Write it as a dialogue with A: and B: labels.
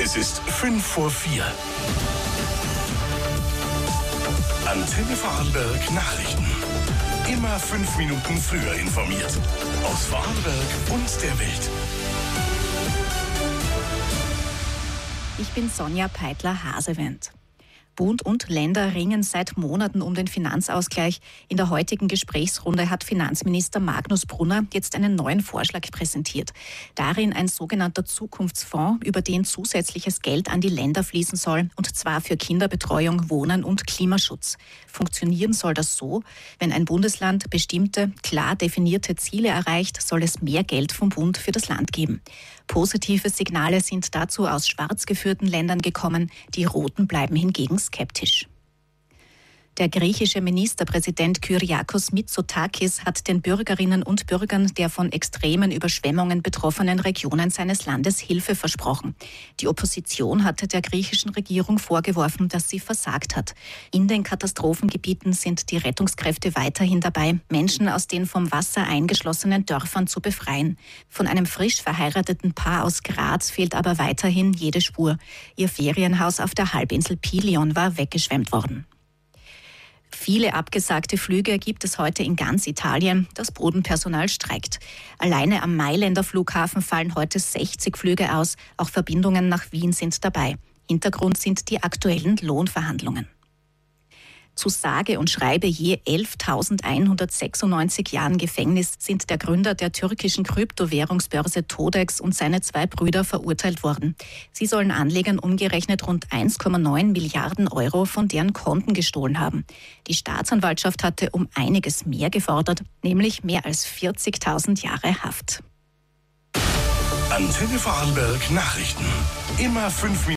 A: Es ist 5:04. Antenne Vorarlberg Nachrichten. Immer 5 Minuten früher informiert. Aus Vorarlberg und der Welt.
B: Ich bin Sonja Peitler-Hasewend. Bund und Länder ringen seit Monaten um den Finanzausgleich. In der heutigen Gesprächsrunde hat Finanzminister Magnus Brunner jetzt einen neuen Vorschlag präsentiert. Darin ein sogenannter Zukunftsfonds, über den zusätzliches Geld an die Länder fließen soll, und zwar für Kinderbetreuung, Wohnen und Klimaschutz. Funktionieren soll das so: Wenn ein Bundesland bestimmte, klar definierte Ziele erreicht, soll es mehr Geld vom Bund für das Land geben. Positive Signale sind dazu aus schwarz geführten Ländern gekommen, die roten bleiben hingegen skeptisch. Der griechische Ministerpräsident Kyriakos Mitsotakis hat den Bürgerinnen und Bürgern der von extremen Überschwemmungen betroffenen Regionen seines Landes Hilfe versprochen. Die Opposition hatte der griechischen Regierung vorgeworfen, dass sie versagt hat. In den Katastrophengebieten sind die Rettungskräfte weiterhin dabei, Menschen aus den vom Wasser eingeschlossenen Dörfern zu befreien. Von einem frisch verheirateten Paar aus Graz fehlt aber weiterhin jede Spur. Ihr Ferienhaus auf der Halbinsel Pilion war weggeschwemmt worden. Viele abgesagte Flüge gibt es heute in ganz Italien. Das Bodenpersonal streikt. Alleine am Mailänder Flughafen fallen heute 60 Flüge aus. Auch Verbindungen nach Wien sind dabei. Hintergrund sind die aktuellen Lohnverhandlungen. Zu sage und schreibe je 11.196 Jahren Gefängnis sind der Gründer der türkischen Kryptowährungsbörse Todex und seine 2 Brüder verurteilt worden. Sie sollen Anlegern umgerechnet rund 1,9 Milliarden Euro von deren Konten gestohlen haben. Die Staatsanwaltschaft hatte um einiges mehr gefordert, nämlich mehr als 40.000 Jahre Haft.
A: Antenne Vorarlberg Nachrichten. Immer 5 Minuten.